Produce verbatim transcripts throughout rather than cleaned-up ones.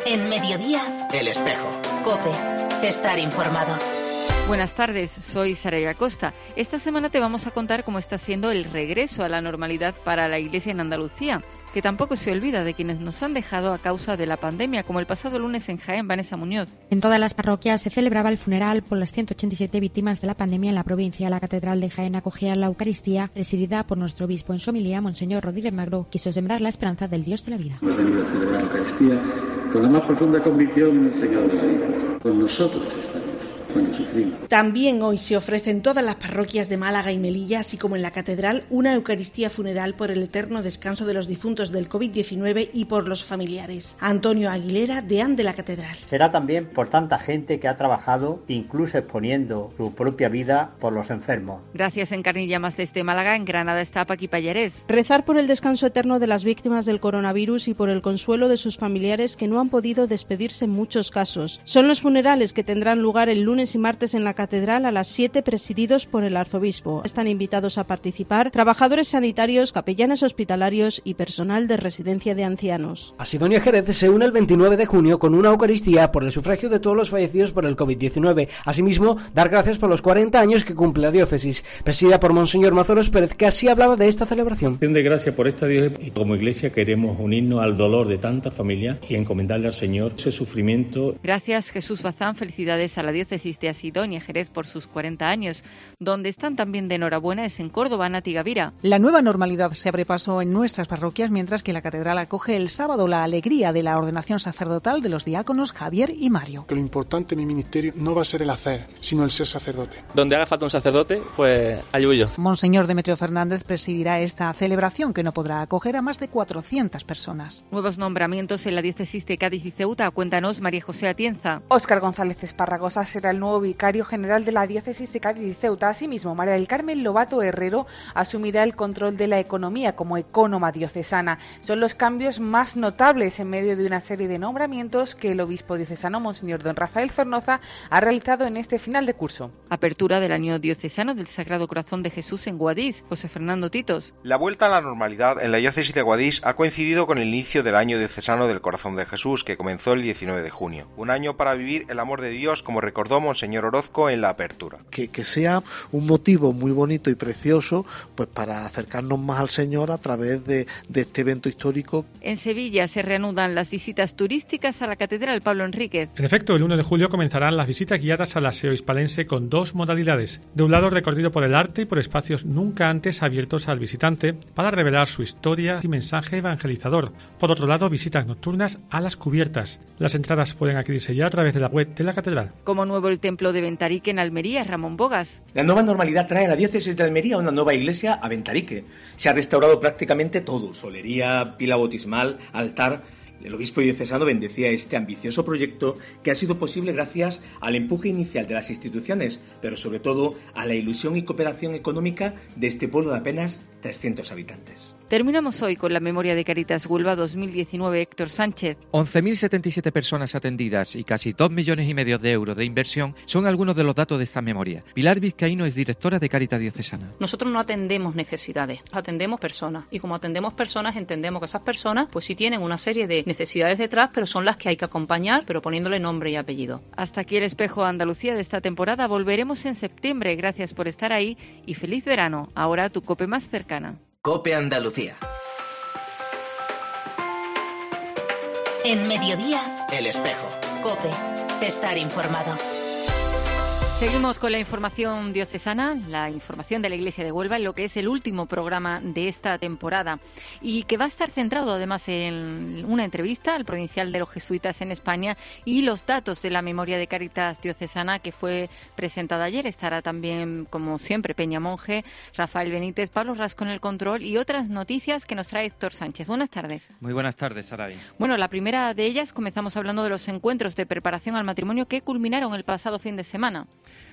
En Mediodía, El Espejo. COPE. Estar informado. Buenas tardes, soy Saraya Costa. Esta semana te vamos a contar cómo está siendo el regreso a la normalidad para la Iglesia en Andalucía, que tampoco se olvida de quienes nos han dejado a causa de la pandemia, como el pasado lunes en Jaén. Vanessa Muñoz. En todas las parroquias se celebraba el funeral por las ciento ochenta y siete víctimas de la pandemia en la provincia. La Catedral de Jaén acogía la Eucaristía, presidida por nuestro obispo en su homilía, Monseñor Rodríguez Magro. Quiso sembrar la esperanza del Dios de la vida. Hemos venido a celebrar la Eucaristía con la más profunda convicción en el Señor de la vida. Con nosotros estamos. También hoy se ofrece en todas las parroquias de Málaga y Melilla, así como en la Catedral, una Eucaristía funeral por el eterno descanso de los difuntos del covid diecinueve y por los familiares. Antonio Aguilera, deán de la Catedral. Será también por tanta gente que ha trabajado, incluso exponiendo su propia vida por los enfermos. Gracias, en Carne y Llamas desde Málaga. En Granada está Paqui Pallarés. Rezar por el descanso eterno de las víctimas del coronavirus y por el consuelo de sus familiares que no han podido despedirse en muchos casos. Son los funerales que tendrán lugar el lunes y martes en la Catedral a las siete, presididos por el arzobispo. Están invitados a participar trabajadores sanitarios, capellanes hospitalarios y personal de residencia de ancianos. Sidonia Jerez se une el veintinueve de junio con una Eucaristía por el sufragio de todos los fallecidos por el covid diecinueve. Asimismo, dar gracias por los cuarenta años que cumple la diócesis, presidida por Monseñor Mazoros Pérez, que así hablaba de esta celebración. Acción de gracias por esta diócesis, y como Iglesia queremos unirnos al dolor de tantas familias y encomendarle al Señor ese sufrimiento. Gracias, Jesús Bazán. Felicidades a la diócesis de Sidonia Jerez por sus cuarenta años. Donde están también de enhorabuena es en Córdoba, Nati Gavira. La nueva normalidad se abre paso en nuestras parroquias, mientras que la Catedral acoge el sábado la alegría de la ordenación sacerdotal de los diáconos Javier y Mario. Que lo importante en mi ministerio no va a ser el hacer, sino el ser sacerdote. Donde haga falta un sacerdote, pues allí voy yo. Monseñor Demetrio Fernández presidirá esta celebración, que no podrá acoger a más de cuatrocientas personas. Nuevos nombramientos en la diócesis de Cádiz y Ceuta. Cuéntanos, María José Atienza. Óscar González Esparragosa será el nuevo vicario general de la diócesis de Cádiz y Ceuta. Asimismo, María del Carmen Lobato Herrero asumirá el control de la economía como ecónoma diocesana. Son los cambios más notables en medio de una serie de nombramientos que el obispo diocesano, Monseñor Don Rafael Zornoza, ha realizado en este final de curso. Apertura del año diocesano del Sagrado Corazón de Jesús en Guadix. José Fernando Titos. La vuelta a la normalidad en la diócesis de Guadix ha coincidido con el inicio del año diocesano del Corazón de Jesús, que comenzó el diecinueve de junio. Un año para vivir el amor de Dios, como recordó Monseñor Orozco en la apertura. Que, que sea un motivo muy bonito y precioso, pues para acercarnos más al Señor a través de, de este evento histórico. En Sevilla se reanudan las visitas turísticas a la Catedral. Pablo Enríquez. En efecto, el uno de julio comenzarán las visitas guiadas a la Seo Hispalense con dos modalidades. De un lado, recorrido por el arte y por espacios nunca antes abiertos al visitante para revelar su historia y mensaje evangelizador. Por otro lado, visitas nocturnas a las cubiertas. Las entradas pueden adquirirse ya a través de la web de la Catedral. Como nuevo el templo de Ventarique en Almería, Ramón Bogas. La nueva normalidad trae a la diócesis de Almería una nueva iglesia a Ventarique. Se ha restaurado prácticamente todo: solería, pila bautismal, altar. El obispo diocesano bendecía este ambicioso proyecto, que ha sido posible gracias al empuje inicial de las instituciones, pero sobre todo a la ilusión y cooperación económica de este pueblo de apenas trescientos habitantes. Terminamos hoy con la memoria de Caritas Huelva dos mil diecinueve. Héctor Sánchez. once mil setenta y siete personas atendidas y casi dos millones y medio de euros de inversión son algunos de los datos de esta memoria. Pilar Vizcaíno es directora de Caritas Diocesana. Nosotros no atendemos necesidades, atendemos personas. Y como atendemos personas, entendemos que esas personas pues sí tienen una serie de necesidades detrás, pero son las que hay que acompañar, pero poniéndole nombre y apellido. Hasta aquí el Espejo de Andalucía de esta temporada. Volveremos en septiembre. Gracias por estar ahí y feliz verano. Ahora tu COPE más cercana. COPE Andalucía. En Mediodía, El Espejo. COPE. Estar informado. Seguimos con la información diocesana, la información de la Iglesia de Huelva, en lo que es el último programa de esta temporada y que va a estar centrado además en una entrevista al provincial de los jesuitas en España y los datos de la memoria de Caritas Diocesana que fue presentada ayer. Estará también, como siempre, Peña Monje, Rafael Benítez, Pablo Rasco en el control y otras noticias que nos trae Héctor Sánchez. Buenas tardes. Muy buenas tardes, Saray. Bueno, la primera de ellas, comenzamos hablando de los encuentros de preparación al matrimonio que culminaron el pasado fin de semana.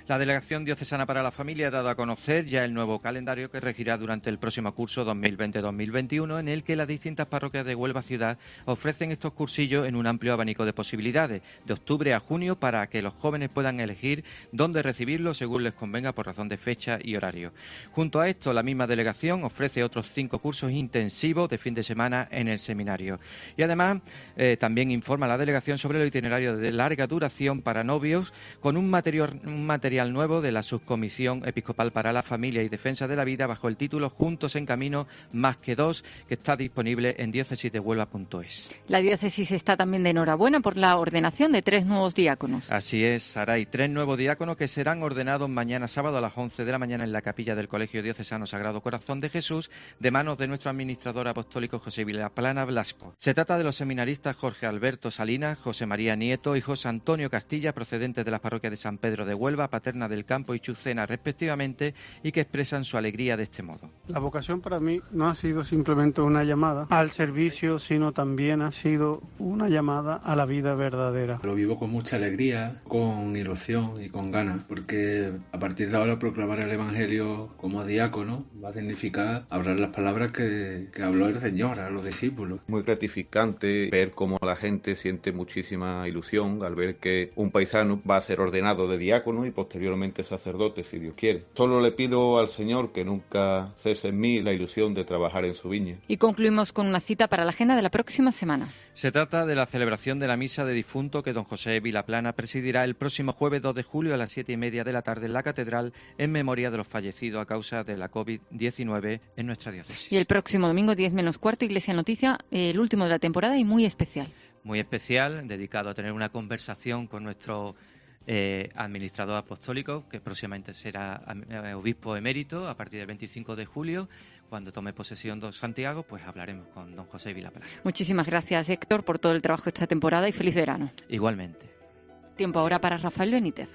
La Delegación Diocesana para la Familia ha dado a conocer ya el nuevo calendario que regirá durante el próximo curso dos mil veinte dos mil veintiuno, en el que las distintas parroquias de Huelva Ciudad ofrecen estos cursillos en un amplio abanico de posibilidades, de octubre a junio, para que los jóvenes puedan elegir dónde recibirlo según les convenga por razón de fecha y horario. Junto a esto, la misma delegación ofrece otros cinco cursos intensivos de fin de semana en el seminario. Y además, eh, también informa la delegación sobre el itinerario de larga duración para novios, con un material, un material nuevo de la Subcomisión Episcopal para la Familia y Defensa de la Vida bajo el título Juntos en Camino más que dos, que está disponible en diócesis de huelva punto es. La diócesis está también de enhorabuena por la ordenación de tres nuevos diáconos. Así es, Saray, tres nuevos diáconos que serán ordenados mañana sábado a las once de la mañana en la capilla del Colegio Diocesano Sagrado Corazón de Jesús, de manos de nuestro administrador apostólico José Vilaplana Blasco. Se trata de los seminaristas Jorge Alberto Salinas, José María Nieto y José Antonio Castilla, procedentes de las parroquias de San Pedro de Huelva, Paterna del Campo y Chucena respectivamente, y que expresan su alegría de este modo. La vocación para mí no ha sido simplemente una llamada al servicio, sino también ha sido una llamada a la vida verdadera. Lo vivo con mucha alegría, con ilusión y con ganas, porque a partir de ahora proclamar el Evangelio como diácono va a significar hablar las palabras que, que habló el Señor a los discípulos. Muy gratificante ver cómo la gente siente muchísima ilusión al ver que un paisano va a ser ordenado de diácono y posteriormente sacerdote, si Dios quiere. Solo le pido al Señor que nunca cese en mí la ilusión de trabajar en su viña. Y concluimos con una cita para la agenda de la próxima semana. Se trata de la celebración de la misa de difunto que don José Vilaplana presidirá el próximo jueves dos de julio a las siete y media de la tarde en la catedral, en memoria de los fallecidos a causa de la covid diecinueve en nuestra diócesis. Y el próximo domingo diez menos cuarto, Iglesia Noticia, el último de la temporada y muy especial. Muy especial, dedicado a tener una conversación con nuestro Eh, administrador apostólico, que próximamente será eh, obispo emérito a partir del veinticinco de julio. Cuando tome posesión don Santiago, pues hablaremos con don José Vilaplana. Muchísimas gracias, Héctor, por todo el trabajo esta temporada y feliz verano. Igualmente. Tiempo ahora para Rafael Benítez.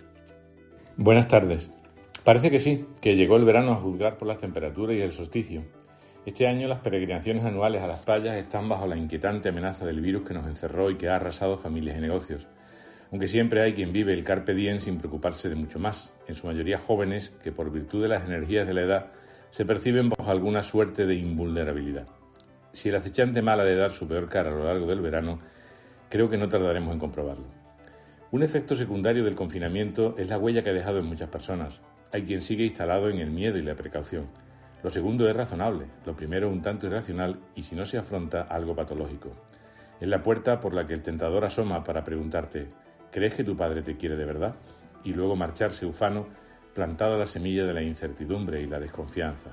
Buenas tardes. Parece que sí, que llegó el verano a juzgar por las temperaturas y el solsticio. Este año las peregrinaciones anuales a las playas están bajo la inquietante amenaza del virus que nos encerró y que ha arrasado familias y negocios. Aunque siempre hay quien vive el carpe diem sin preocuparse de mucho más, en su mayoría jóvenes que por virtud de las energías de la edad se perciben bajo alguna suerte de invulnerabilidad. Si el acechante mal ha de dar su peor cara a lo largo del verano, creo que no tardaremos en comprobarlo. Un efecto secundario del confinamiento es la huella que ha dejado en muchas personas. Hay quien sigue instalado en el miedo y la precaución. Lo segundo es razonable, lo primero un tanto irracional y, si no se afronta, algo patológico. Es la puerta por la que el tentador asoma para preguntarte: ¿crees que tu padre te quiere de verdad? Y luego marcharse ufano, plantada la semilla de la incertidumbre y la desconfianza.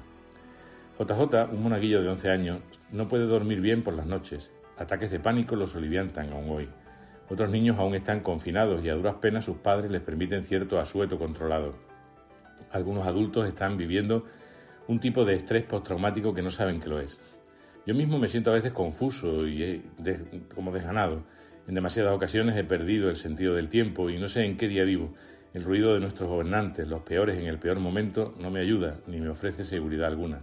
J J, un monaguillo de once años, no puede dormir bien por las noches. Ataques de pánico los soliviantan aún hoy. Otros niños aún están confinados y a duras penas sus padres les permiten cierto asueto controlado. Algunos adultos están viviendo un tipo de estrés postraumático que no saben que lo es. Yo mismo me siento a veces confuso y de, como desganado. En demasiadas ocasiones he perdido el sentido del tiempo y no sé en qué día vivo. El ruido de nuestros gobernantes, los peores en el peor momento, no me ayuda ni me ofrece seguridad alguna.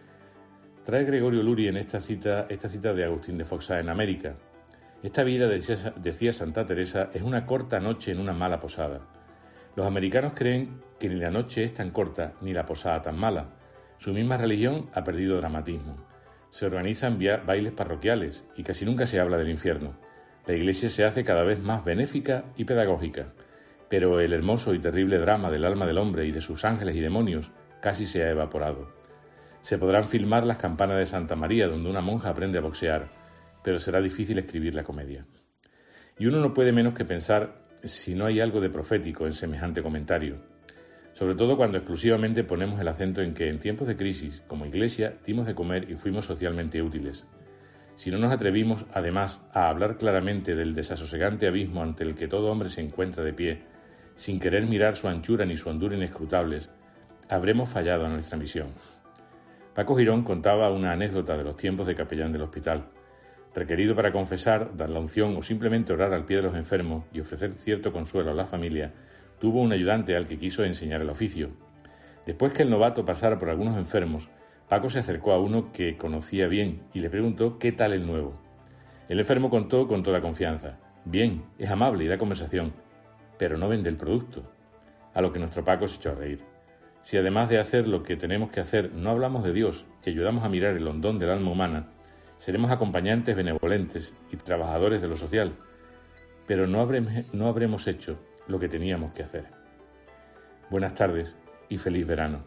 Trae Gregorio Luri en esta cita, esta cita de Agustín de Foxá en América. Esta vida, decía, decía Santa Teresa, es una corta noche en una mala posada. Los americanos creen que ni la noche es tan corta ni la posada tan mala. Su misma religión ha perdido dramatismo. Se organizan bailes parroquiales y casi nunca se habla del infierno. La Iglesia se hace cada vez más benéfica y pedagógica, pero el hermoso y terrible drama del alma del hombre y de sus ángeles y demonios casi se ha evaporado. Se podrán filmar las campanas de Santa María, donde una monja aprende a boxear, pero será difícil escribir la comedia. Y uno no puede menos que pensar si no hay algo de profético en semejante comentario, sobre todo cuando exclusivamente ponemos el acento en que en tiempos de crisis, como Iglesia, dimos de comer y fuimos socialmente útiles. Si no nos atrevimos, además, a hablar claramente del desasosegante abismo ante el que todo hombre se encuentra de pie, sin querer mirar su anchura ni su hondura inescrutables, habremos fallado a nuestra misión. Paco Girón contaba una anécdota de los tiempos de capellán del hospital. Requerido para confesar, dar la unción o simplemente orar al pie de los enfermos y ofrecer cierto consuelo a la familia, tuvo un ayudante al que quiso enseñar el oficio. Después que el novato pasara por algunos enfermos, Paco se acercó a uno que conocía bien y le preguntó qué tal el nuevo. El enfermo contó con toda confianza: bien, es amable y da conversación, pero no vende el producto. a lo que nuestro Paco se echó a reír. Si además de hacer lo que tenemos que hacer, no hablamos de Dios, que ayudamos a mirar el hondón del alma humana, seremos acompañantes benevolentes y trabajadores de lo social, pero no habremos, no habremos hecho lo que teníamos que hacer. Buenas tardes y feliz verano.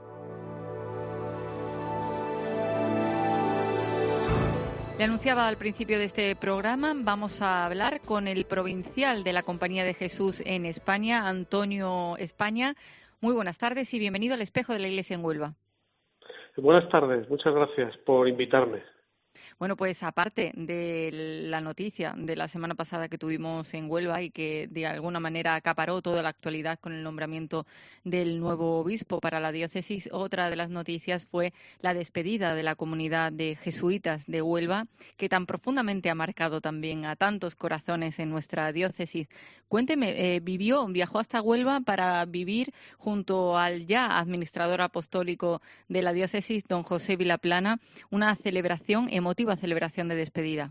Le anunciaba al principio de este programa, vamos a hablar con el provincial de la Compañía de Jesús en España, Antonio España. Muy buenas tardes y bienvenido al Espejo de la Iglesia en Huelva. Buenas tardes, muchas gracias por invitarme. Bueno, pues aparte de la noticia de la semana pasada que tuvimos en Huelva y que de alguna manera acaparó toda la actualidad con el nombramiento del nuevo obispo para la diócesis, otra de las noticias fue la despedida de la comunidad de jesuitas de Huelva, que tan profundamente ha marcado también a tantos corazones en nuestra diócesis. Cuénteme, eh, vivió, viajó hasta Huelva para vivir junto al ya administrador apostólico de la diócesis, don José Vilaplana, una celebración emotiva celebración de despedida.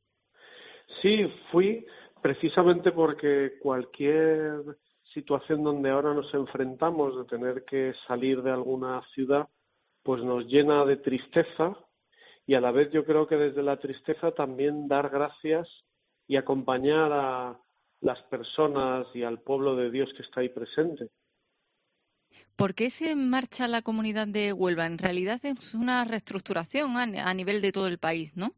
Sí, fui precisamente porque cualquier situación donde ahora nos enfrentamos de tener que salir de alguna ciudad, pues nos llena de tristeza y a la vez yo creo que desde la tristeza también dar gracias y acompañar a las personas y al pueblo de Dios que está ahí presente. ¿Por qué se marcha la comunidad de Huelva? En realidad es una reestructuración a nivel de todo el país, ¿no?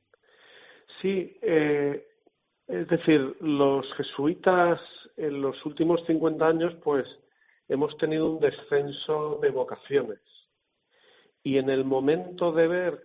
Sí, eh, es decir, los jesuitas en los últimos cincuenta años pues hemos tenido un descenso de vocaciones y en el momento de ver,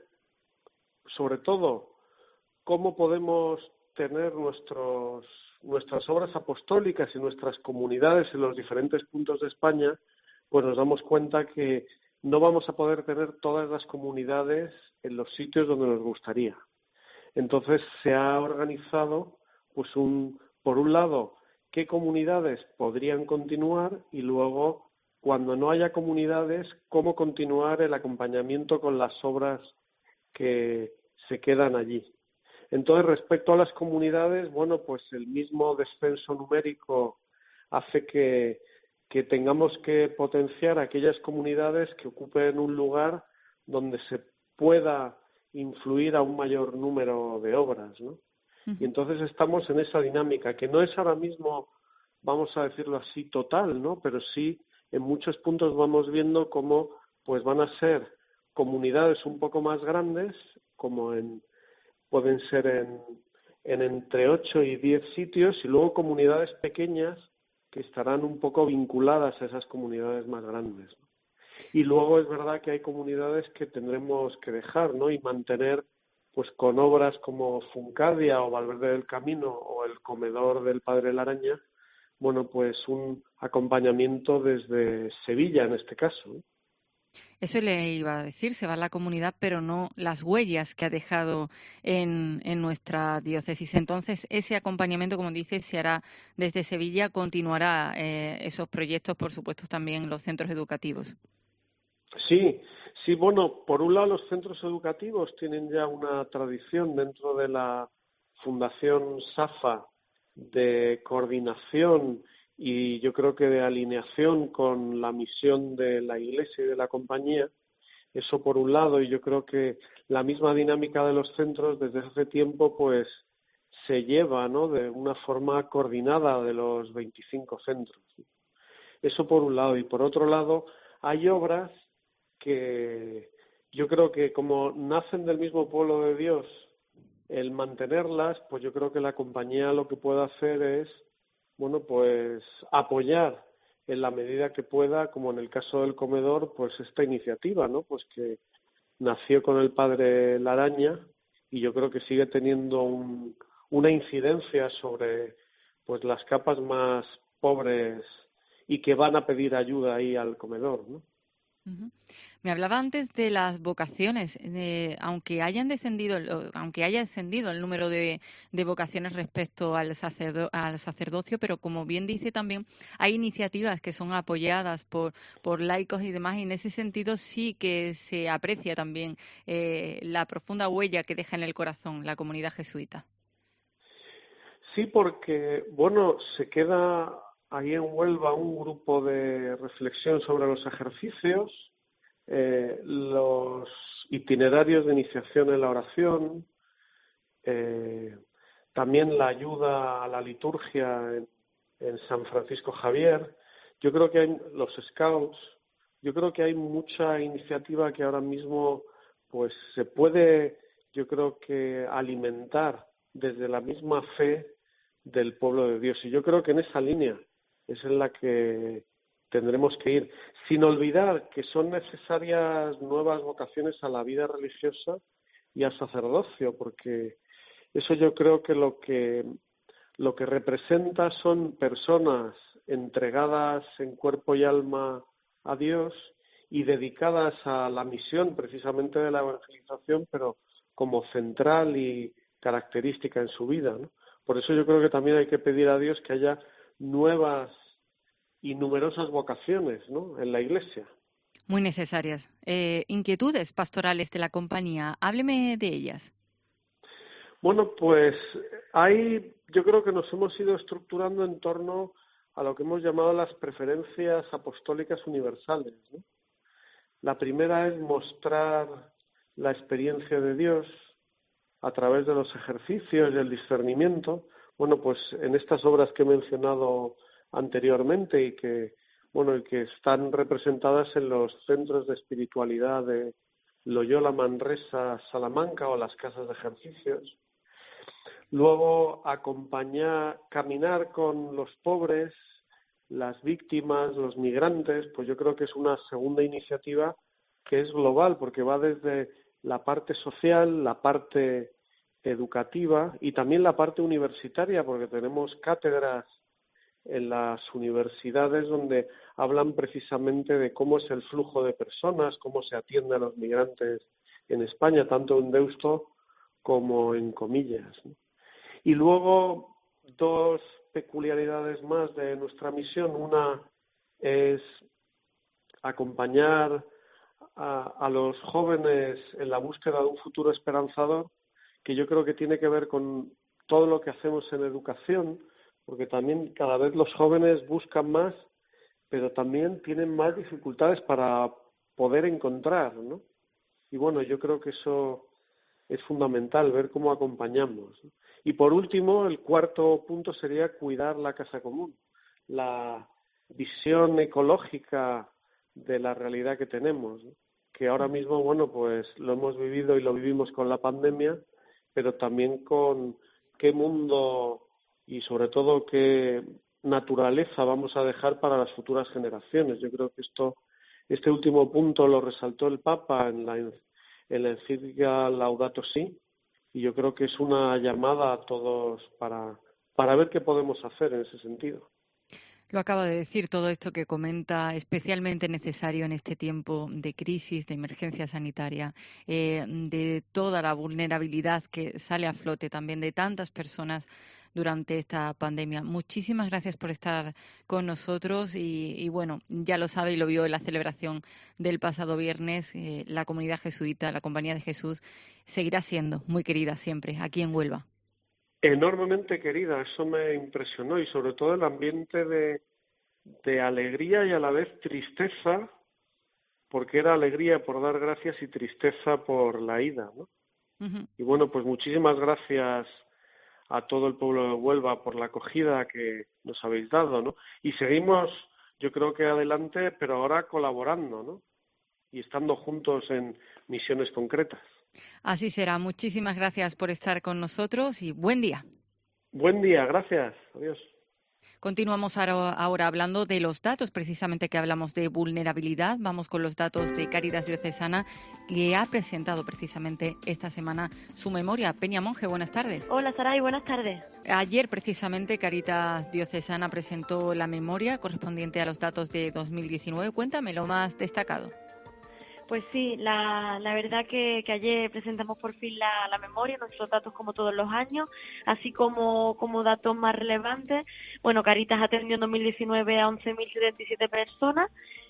sobre todo, cómo podemos tener nuestros, nuestras obras apostólicas y nuestras comunidades en los diferentes puntos de España, pues nos damos cuenta que no vamos a poder tener todas las comunidades en los sitios donde nos gustaría. Entonces se ha organizado, pues un, por un lado, qué comunidades podrían continuar y luego, cuando no haya comunidades, cómo continuar el acompañamiento con las obras que se quedan allí. Entonces, respecto a las comunidades, bueno, pues el mismo descenso numérico hace que que tengamos que potenciar aquellas comunidades que ocupen un lugar donde se pueda influir a un mayor número de obras, ¿no? Uh-huh. Y entonces estamos en esa dinámica, que no es ahora mismo, vamos a decirlo así, total, ¿no? Pero sí, en muchos puntos vamos viendo cómo pues van a ser comunidades un poco más grandes, como en pueden ser en, en entre ocho y diez sitios, y luego comunidades pequeñas que estarán un poco vinculadas a esas comunidades más grandes, ¿no? Y luego es verdad que hay comunidades que tendremos que dejar, ¿no? Y mantener, pues con obras como Funcadia o Valverde del Camino o el Comedor del Padre Laraña, bueno, pues un acompañamiento desde Sevilla en este caso, ¿no? Eso le iba a decir, se va a la comunidad, pero no las huellas que ha dejado en, en nuestra diócesis. Entonces, ese acompañamiento, como dice, se hará desde Sevilla, continuará eh, esos proyectos, por supuesto, también en los centros educativos. Sí, sí, bueno, por un lado los centros educativos tienen ya una tradición dentro de la Fundación SAFA de coordinación y yo creo que de alineación con la misión de la Iglesia y de la compañía, eso por un lado, y yo creo que la misma dinámica de los centros desde hace tiempo pues se lleva, ¿no?, de una forma coordinada de los veinticinco centros. Eso por un lado, y por otro lado hay obras que yo creo que como nacen del mismo pueblo de Dios, el mantenerlas, pues yo creo que la compañía lo que puede hacer es bueno, pues apoyar en la medida que pueda, como en el caso del comedor, pues esta iniciativa, ¿no? Pues que nació con el padre Laraña y yo creo que sigue teniendo un, una incidencia sobre pues las capas más pobres y que van a pedir ayuda ahí al comedor, ¿no? Uh-huh. Me hablaba antes de las vocaciones, de, aunque hayan descendido, aunque haya descendido el número de, de vocaciones respecto al, sacerdo, al sacerdocio, pero como bien dice también, hay iniciativas que son apoyadas por, por laicos y demás, y en ese sentido sí que se aprecia también eh, la profunda huella que deja en el corazón la comunidad jesuita. Sí, porque, bueno, se queda ahí en Huelva un grupo de reflexión sobre los ejercicios, eh, los itinerarios de iniciación en la oración, eh, también la ayuda a la liturgia en, en San Francisco Javier. Yo creo que hay los scouts, yo creo que hay mucha iniciativa que ahora mismo pues se puede, yo creo que alimentar desde la misma fe del pueblo de Dios. Y yo creo que en esa línea es en la que tendremos que ir, sin olvidar que son necesarias nuevas vocaciones a la vida religiosa y al sacerdocio, porque eso yo creo que lo que lo que representa son personas entregadas en cuerpo y alma a Dios y dedicadas a la misión precisamente de la evangelización, pero como central y característica en su vida, ¿no? Por eso yo creo que también hay que pedir a Dios que haya nuevas y numerosas vocaciones, ¿no?, en la Iglesia. Muy necesarias. Eh, inquietudes pastorales de la compañía. Hábleme de ellas. Bueno, pues hay, yo creo que nos hemos ido estructurando en torno a lo que hemos llamado las preferencias apostólicas universales, ¿no? La primera es mostrar la experiencia de Dios a través de los ejercicios y el discernimiento. Bueno, pues en estas obras que he mencionado anteriormente y que, bueno, y que están representadas en los centros de espiritualidad de Loyola, Manresa, Salamanca o las casas de ejercicios. Luego, acompañar, caminar con los pobres, las víctimas, los migrantes, pues yo creo que es una segunda iniciativa que es global, porque va desde la parte social, la parte educativa y también la parte universitaria, porque tenemos cátedras en las universidades donde hablan precisamente de cómo es el flujo de personas, cómo se atiende a los migrantes en España, tanto en Deusto como en Comillas, ¿no? Y luego dos peculiaridades más de nuestra misión. Una es acompañar a, a los jóvenes en la búsqueda de un futuro esperanzador, que yo creo que tiene que ver con todo lo que hacemos en educación, porque también cada vez los jóvenes buscan más, pero también tienen más dificultades para poder encontrar, ¿no? Y bueno, yo creo que eso es fundamental, ver cómo acompañamos, ¿no? Y por último, el cuarto punto sería cuidar la casa común, la visión ecológica de la realidad que tenemos, ¿no? Que ahora mismo, bueno, pues lo hemos vivido y lo vivimos con la pandemia, pero también con qué mundo y sobre todo qué naturaleza vamos a dejar para las futuras generaciones. Yo creo que esto, este último punto lo resaltó el Papa en la, en la encíclica Laudato Si, y yo creo que es una llamada a todos para, para ver qué podemos hacer en ese sentido. Lo acaba de decir, todo esto que comenta, especialmente necesario en este tiempo de crisis, de emergencia sanitaria, eh, de toda la vulnerabilidad que sale a flote también de tantas personas durante esta pandemia. Muchísimas gracias por estar con nosotros y, y bueno, ya lo sabe y lo vio en la celebración del pasado viernes, eh, la comunidad jesuita, la Compañía de Jesús, seguirá siendo muy querida siempre aquí en Huelva. Enormemente querida, eso me impresionó, y sobre todo el ambiente de, de alegría y a la vez tristeza, porque era alegría por dar gracias y tristeza por la ida, ¿no? Uh-huh. Y bueno, pues muchísimas gracias a todo el pueblo de Huelva por la acogida que nos habéis dado, ¿no? Y seguimos, yo creo que adelante, pero ahora colaborando, ¿no? Y estando juntos en misiones concretas. Así será. Muchísimas gracias por estar con nosotros y buen día. Buen día, gracias. Adiós. Continuamos ahora hablando de los datos, precisamente que hablamos de vulnerabilidad. Vamos con los datos de Cáritas Diocesana, que ha presentado precisamente esta semana su memoria. Peña Monje, buenas tardes. Hola, Saray, buenas tardes. Ayer, precisamente, Cáritas Diocesana presentó la memoria correspondiente a los datos de dos mil diecinueve. Cuéntame lo más destacado. Pues sí, la, la verdad que, que ayer presentamos por fin la, la memoria, nuestros datos como todos los años, así como, como datos más relevantes. Bueno, Cáritas atendió en dos mil diecinueve a once mil setenta y siete personas,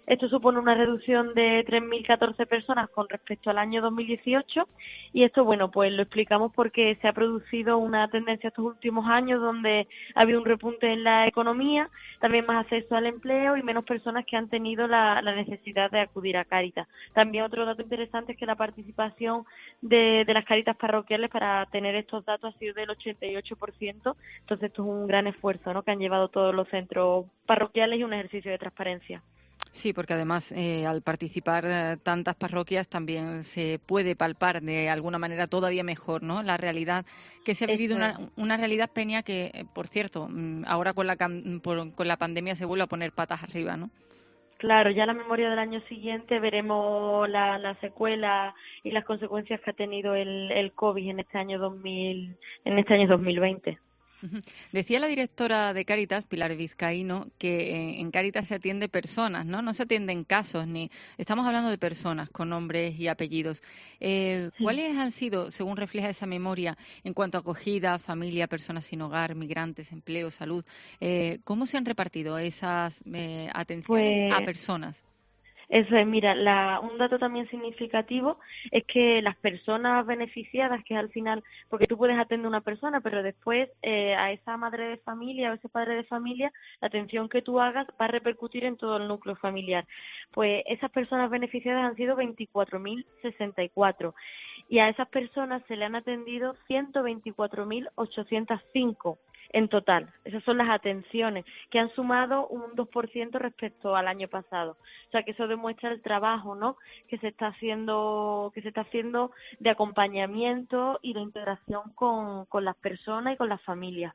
Esto supone una reducción de tres mil catorce personas con respecto al año dos mil dieciocho y esto, bueno, pues lo explicamos porque se ha producido una tendencia estos últimos años donde ha habido un repunte en la economía, también más acceso al empleo y menos personas que han tenido la, la necesidad de acudir a Cáritas. También otro dato interesante es que la participación de, de las Cáritas parroquiales para tener estos datos ha sido del ochenta y ocho por ciento, entonces esto es un gran esfuerzo, ¿no?, que han llevado todos los centros parroquiales y un ejercicio de transparencia. Sí, porque además eh, al participar eh, tantas parroquias también se puede palpar de alguna manera todavía mejor, ¿no?, la realidad que se ha vivido, una, una realidad, Peña, que, eh, por cierto, ahora con la, por, con la pandemia se vuelve a poner patas arriba, ¿no? Claro, ya la memoria del año siguiente veremos la, la secuela y las consecuencias que ha tenido el, el COVID en este año dos mil, en este año dos mil veinte. Decía la directora de Cáritas, Pilar Vizcaíno, que en Cáritas se atiende personas, ¿no? No se atienden casos, ni estamos hablando de personas con nombres y apellidos. Eh, ¿Cuáles han sido, según refleja esa memoria, en cuanto a acogida, familia, personas sin hogar, migrantes, empleo, salud? Eh, ¿Cómo se han repartido esas eh, atenciones pues... a personas? Eso es, mira, la, un dato también significativo es que las personas beneficiadas, que al final, porque tú puedes atender a una persona, pero después eh, a esa madre de familia o ese padre de familia, la atención que tú hagas va a repercutir en todo el núcleo familiar. Pues esas personas beneficiadas han sido veinticuatro mil sesenta y cuatro y a esas personas se le han atendido ciento veinticuatro mil ochocientos cinco. En total, esas son las atenciones, que han sumado un dos por ciento respecto al año pasado. O sea, que eso demuestra el trabajo, ¿no?, que se está haciendo, que se está haciendo de acompañamiento y de integración con, con las personas y con las familias.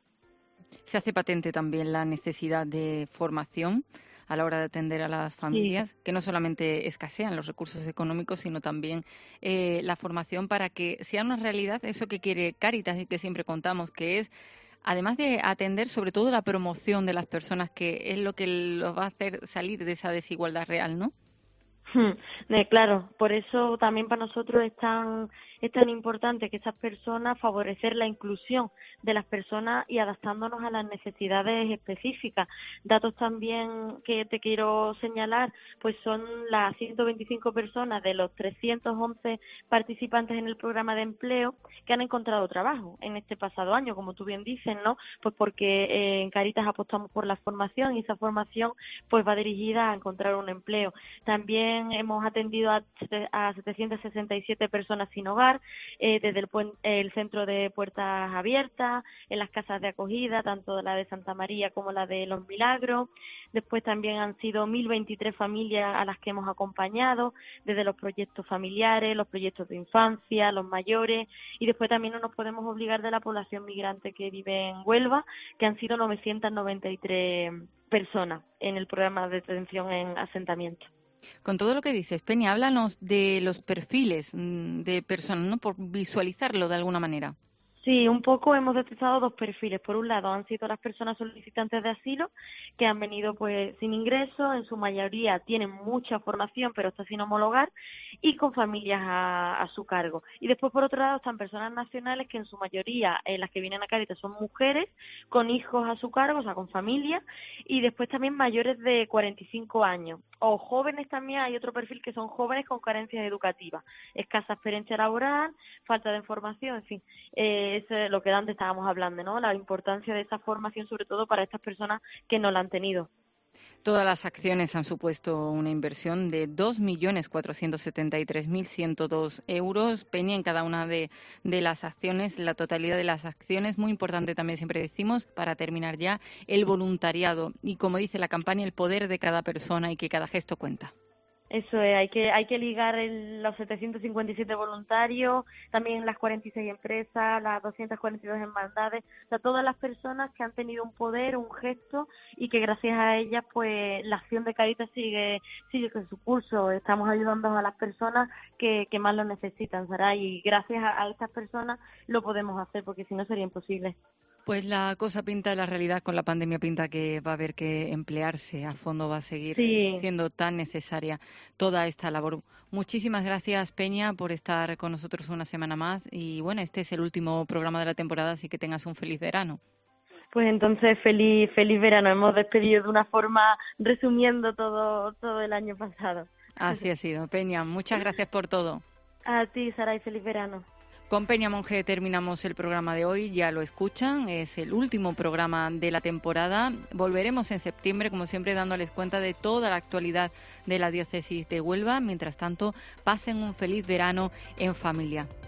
Se hace patente también la necesidad de formación a la hora de atender a las familias, sí, que no solamente escasean los recursos económicos, sino también eh, la formación para que sea una realidad eso que quiere Cáritas y que siempre contamos, que es, además de atender sobre todo la promoción de las personas, que es lo que los va a hacer salir de esa desigualdad real, ¿no? Claro, por eso también para nosotros es tan, es tan importante que esas personas, favorecer la inclusión de las personas y adaptándonos a las necesidades específicas. Datos también que te quiero señalar, pues son las ciento veinticinco personas de los trescientos once participantes en el programa de empleo que han encontrado trabajo en este pasado año, como tú bien dices, ¿no? Pues porque eh, en Cáritas apostamos por la formación y esa formación pues va dirigida a encontrar un empleo. También hemos atendido a, a setecientas sesenta y siete personas sin hogar, eh, desde el, el centro de Puertas Abiertas, en las casas de acogida, tanto la de Santa María como la de Los Milagros. Después también han sido mil veintitrés familias a las que hemos acompañado, desde los proyectos familiares, los proyectos de infancia, los mayores, y después también no nos podemos obligar de la población migrante que vive en Huelva, que han sido novecientas noventa y tres personas en el programa de detención en asentamiento. Con todo lo que dices, Peña, háblanos de los perfiles de personas, ¿no?, por visualizarlo de alguna manera. Sí, un poco hemos detectado dos perfiles. Por un lado han sido las personas solicitantes de asilo que han venido pues sin ingresos, en su mayoría tienen mucha formación pero está sin homologar y con familias a, a su cargo. Y después por otro lado están personas nacionales que en su mayoría, eh, las que vienen a Cáritas son mujeres con hijos a su cargo, o sea con familias, y después también mayores de cuarenta y cinco años. O jóvenes también, hay otro perfil que son jóvenes con carencias educativas, escasa experiencia laboral, falta de información, en fin, eh, es lo que antes estábamos hablando, ¿no? La importancia de esa formación, sobre todo para estas personas que no la han tenido. Todas las acciones han supuesto una inversión de dos millones cuatrocientos setenta y tres mil ciento dos euros. Peña, en cada una de, de las acciones, la totalidad de las acciones. Muy importante también, siempre decimos, para terminar ya, el voluntariado. Y como dice la campaña, el poder de cada persona y que cada gesto cuenta. Eso es, hay que hay que ligar el, los setecientos cincuenta y siete voluntarios, también las cuarenta y seis empresas, las doscientas cuarenta y dos hermandades, o sea, todas las personas que han tenido un poder, un gesto y que gracias a ellas pues la acción de Cáritas sigue sigue con su curso. Estamos ayudando a las personas que, que más lo necesitan, Sara, y gracias a, a estas personas lo podemos hacer porque si no sería imposible. Pues la cosa pinta, la realidad con la pandemia pinta que va a haber que emplearse a fondo, va a seguir sí. siendo tan necesaria toda esta labor. Muchísimas gracias, Peña, por estar con nosotros una semana más y bueno, este es el último programa de la temporada, así que tengas un feliz verano. Pues entonces feliz feliz verano. Hemos despedido de una forma resumiendo todo todo el año pasado. Así ha sido. Peña, muchas gracias por todo. A ti, Saray, feliz verano. Con Peña Monge terminamos el programa de hoy, ya lo escuchan, es el último programa de la temporada. Volveremos en septiembre, como siempre, dándoles cuenta de toda la actualidad de la diócesis de Huelva. Mientras tanto, pasen un feliz verano en familia.